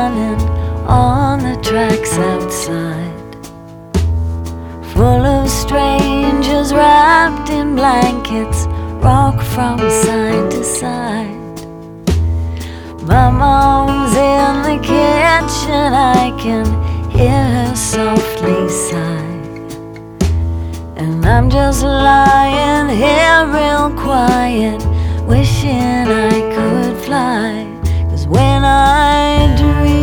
running on the tracks outside, full of strangers wrapped in blankets, rock from side to side. My mom's in the kitchen, I can hear her softly sigh, and I'm just lying here real quiet,